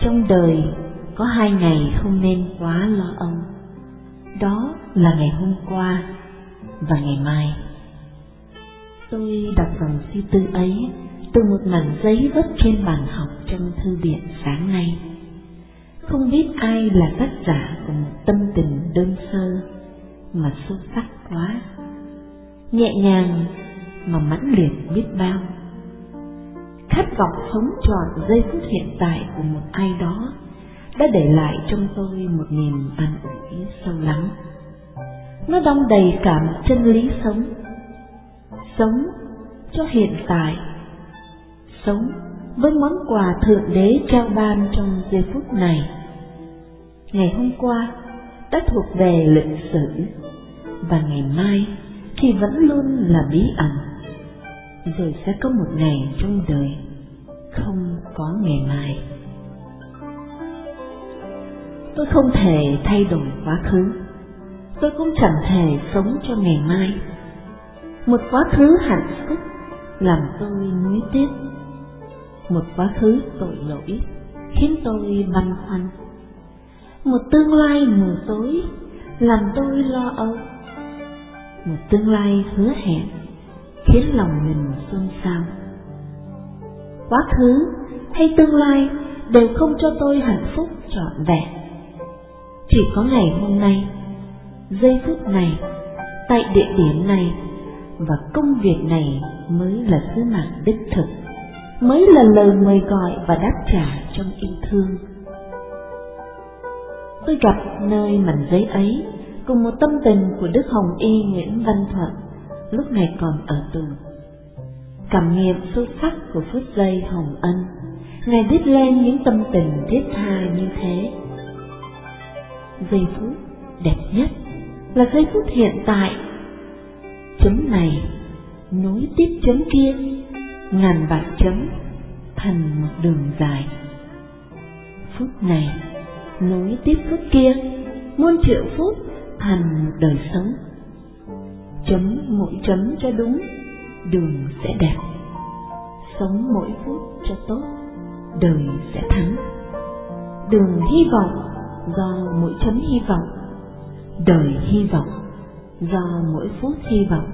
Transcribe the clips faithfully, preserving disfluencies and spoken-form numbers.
trong đời có hai ngày không nên quá lo âu. Đó là ngày hôm qua và ngày mai. Tôi đọc dòng suy tư ấy từ một mảnh giấy vứt trên bàn học trong thư viện sáng nay. Không biết ai là tác giả của một tâm tình đơn sơ mà sâu sắc quá, nhẹ nhàng mà mãnh liệt biết bao. Khát vọng sống trọn giây phút hiện tại của một ai đó đã để lại trong tôi một niềm an ủi sâu lắng. Nó đong đầy cả một chân lý sống. Sống cho hiện tại, sống với món quà Thượng Đế trao ban trong giây phút này. Ngày hôm qua đã thuộc về lịch sử, và ngày mai thì vẫn luôn là bí ẩn. Rồi sẽ có một ngày trong đời không có ngày mai. Tôi không thể thay đổi quá khứ, tôi cũng chẳng thể sống cho ngày mai. Một quá khứ hạnh phúc làm tôi nuối tiếc, một quá khứ tội lỗi khiến tôi băn khoăn, một tương lai mù tối làm tôi lo âu, một tương lai hứa hẹn khiến lòng mình xôn xao. Quá khứ hay tương lai đều không cho tôi hạnh phúc trọn vẹn. Chỉ có ngày hôm nay, giây phút này, tại địa điểm này và công việc này mới là sứ mạng đích thực, mới là lời mời gọi và đáp trả trong yêu thương. Tôi gặp nơi mảnh giấy ấy cùng một tâm tình của Đức Hồng Y Nguyễn Văn Thuận lúc này còn ở tù. Cảm nghiệm sâu sắc của phút giây hồng ân, Ngài viết lên những tâm tình thiết tha như thế. Giây phút đẹp nhất là giây phút hiện tại. Chấm này nối tiếp chấm kia, ngàn vạn chấm thành một đường dài. Phút này nối tiếp phút kia, muôn triệu phút thành một đời sống. Chấm mỗi chấm cho đúng, đường sẽ đẹp. Sống mỗi phút cho tốt, đời sẽ thắng. Đường hy vọng do mỗi chấm hy vọng, đời hy vọng do mỗi phút hy vọng.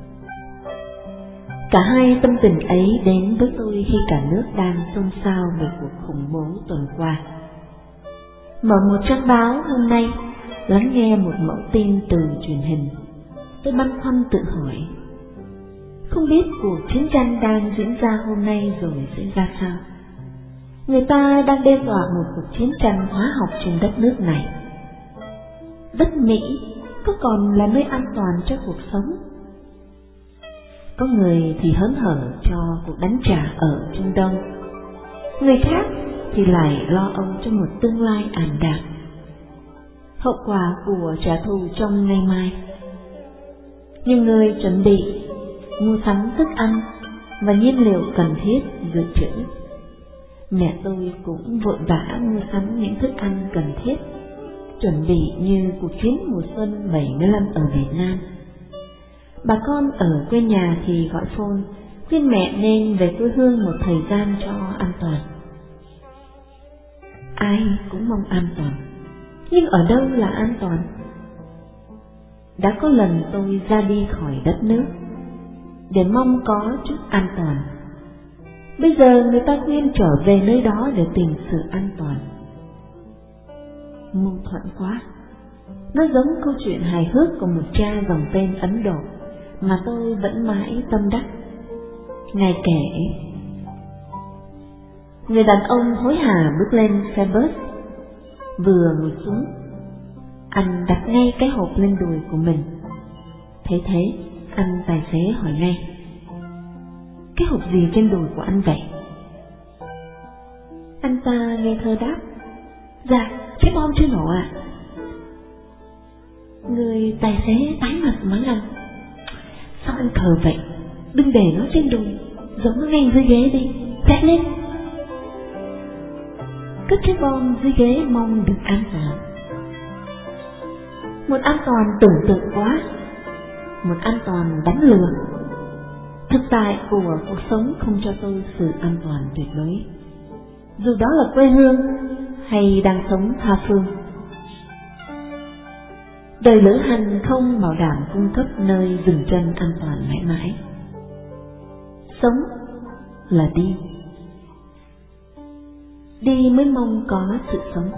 Cả hai tâm tình ấy đến với tôi khi cả nước đang xôn xao về cuộc khủng bố tuần qua. Mở một trang báo hôm nay, lắng nghe một mẫu tin từ truyền hình, tôi băn khoăn tự hỏi, không biết cuộc chiến tranh đang diễn ra hôm nay rồi sẽ ra sao? Người ta đang đe dọa một cuộc chiến tranh hóa học trên đất nước này. Đất Mỹ có còn là nơi an toàn cho cuộc sống? Có người thì hớn hở cho cuộc đánh trả ở Trung Đông, người khác thì lại lo âu cho một tương lai ảm đạm, hậu quả của trả thù trong ngày mai. Nhiều người chuẩn bị mua sắm thức ăn và nhiên liệu cần thiết dự trữ. Mẹ tôi cũng vội vã mua sắm những thức ăn cần thiết, chuẩn bị như cuộc chiến mùa xuân bảy mươi lăm ở Việt Nam. Bà con ở quê nhà thì gọi phone khuyên mẹ nên về quê hương một thời gian cho an toàn. Ai cũng mong an toàn, nhưng ở đâu là an toàn? Đã có lần tôi ra đi khỏi đất nước để mong có chút an toàn. Bây giờ người ta khuyên trở về nơi đó để tìm sự an toàn. Mâu thuẫn quá. Nó giống câu chuyện hài hước của một cha dòng tên Ấn Độ mà tôi vẫn mãi tâm đắc. Ngài kể, người đàn ông hối hả bước lên xe bus. Vừa ngồi xuống, anh đặt ngay cái hộp lên đùi của mình. Thế thế, anh tài xế hỏi ngay, cái hộp gì trên đùi của anh vậy? Anh ta ngây thơ đáp, dạ, cái bom chưa nổ ạ. À? Người tài xế tái mặt mắng anh, sao anh khờ vậy, đừng để nó trên đùi, giấu nó ngay dưới ghế đi, dẹp lên. Cất chiếc bom dưới ghế mong được an toàn. Một an toàn tưởng tượng quá, một an toàn đánh lừa. Thực tại của cuộc sống không cho tôi sự an toàn tuyệt đối. Dù đó là quê hương, hay đang sống tha phương? Đời lữ hành không bảo đảm cung cấp nơi dừng chân an toàn mãi mãi. Sống là đi. Đi mới mong có sự sống.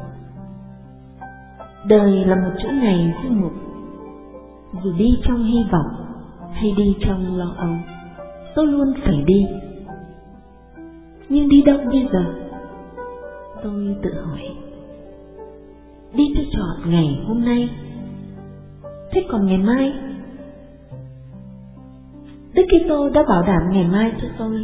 Đời là một chuỗi ngày du mục. Dù đi trong hy vọng hay đi trong lo âu, tôi luôn phải đi. Nhưng đi đâu bây giờ? Tôi tự hỏi. Đi cho trọn ngày hôm nay. Thế còn ngày mai? Đức Kitô đã bảo đảm ngày mai cho tôi.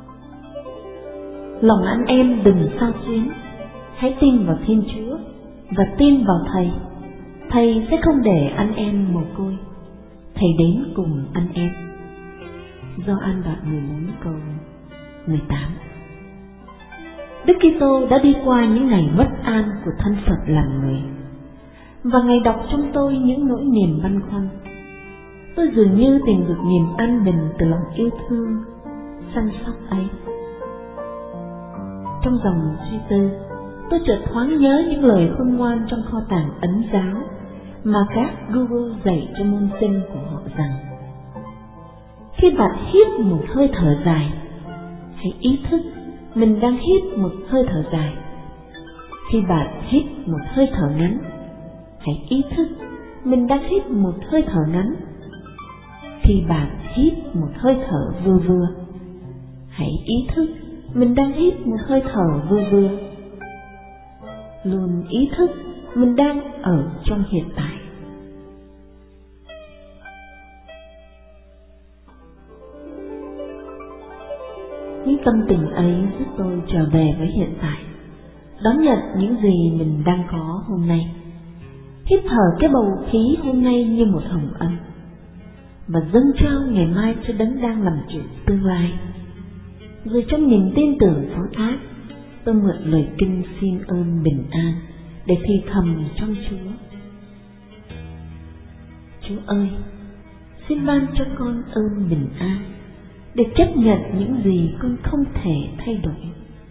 Lòng anh em đừng sao xuyến, hãy tin vào Thiên Chúa và tin vào Thầy. Thầy sẽ không để anh em mồ côi. Thầy đến cùng anh em. Gioan đoạn mười bốn câu mười tám. Đức Kitô đã đi qua những ngày bất an của thân phận làm người, và Ngài đọc trong tôi những nỗi niềm băn khoăn. Tôi dường như tìm được niềm an bình từ lòng yêu thương, săn sóc ấy. Trong dòng suy tư, tôi chợt thoáng nhớ những lời khôn ngoan trong kho tàng Ấn giáo mà các guru dạy cho môn sinh của họ rằng: khi bạn hít một hơi thở dài, hãy ý thức mình đang hít một hơi thở dài. Khi bạn hít một hơi thở ngắn, hãy ý thức mình đang hít một hơi thở ngắn. Khi bạn hít một hơi thở vừa vừa, hãy ý thức mình đang hít một hơi thở vừa vừa. Luôn ý thức mình đang ở trong hiện tại. Những tâm tình ấy giúp tôi trở về với hiện tại, đón nhận những gì mình đang có hôm nay, hít thở cái bầu khí hôm nay như một hồng ân, và dâng trao ngày mai cho Đấng đang làm chủ tương lai. Rồi trong niềm tin tưởng phó thác, tôi mượn lời kinh xin ơn bình an để thì thầm trong Chúa: Chúa ơi, xin ban cho con ơn bình an để chấp nhận những gì con không thể thay đổi.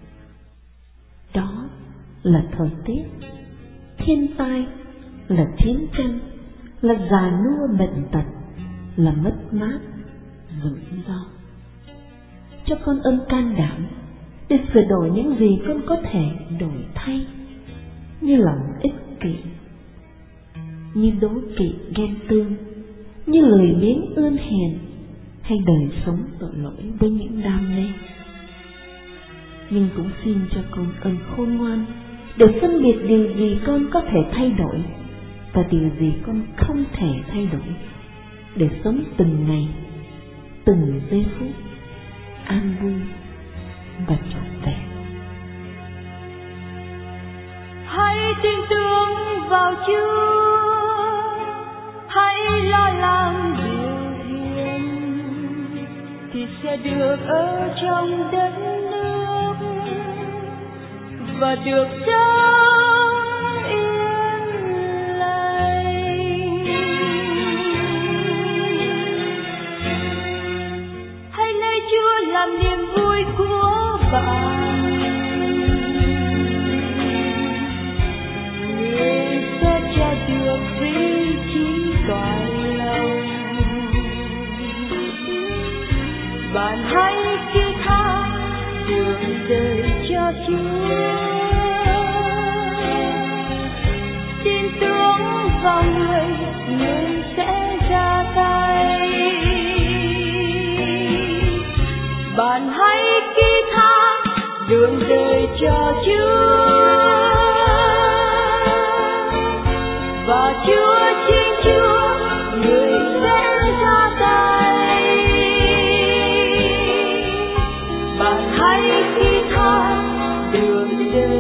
Đó là thời tiết, thiên tai, là chiến tranh, là già nua bệnh tật, là mất mát, rủi ro. Cho con ơn can đảm để sửa đổi những gì con có thể đổi thay, như lòng ích kỷ, như đố kỵ ghen tương, như lười biếng ươn hèn, hay đời sống tội lỗi với những đam mê. Nhưng cũng xin cho con ơn khôn ngoan để phân biệt điều gì con có thể thay đổi và điều gì con không thể thay đổi, để sống từng ngày, từng giây phút an vui và trọn vẹn. Hãy tin tưởng vào Chúa, hãy lo lắng điều hiền, thì sẽ được ở trong đất nước và được sống yên lành. Hãy lấy Chúa làm niềm vui của bạn, người sẽ cho được vị trí toàn lòng. Bạn hãy kêu tha đường đời cho Chúa, tin tưởng vào người, người sẽ ra tay. Bạn hãy kêu tha đường đời cho Chúa, và Chúa Thiên Chúa người sẽ ra tay. Bạn hãy kêu tha đường đời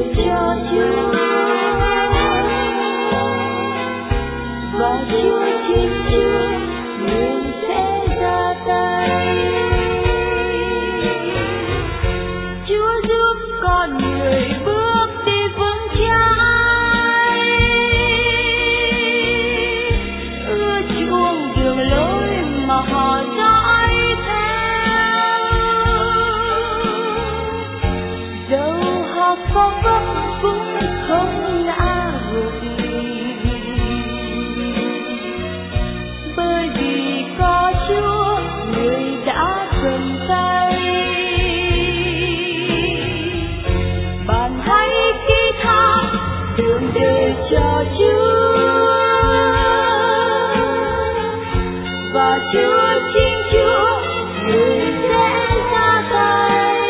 Thiên Chúa, người sẽ ra tay.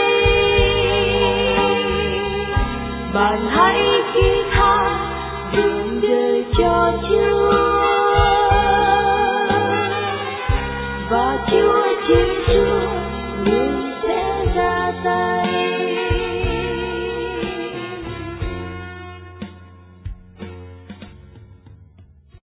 Bạn hãy thiết tha đường đời cho Chúa, và Chúa chính Chúa người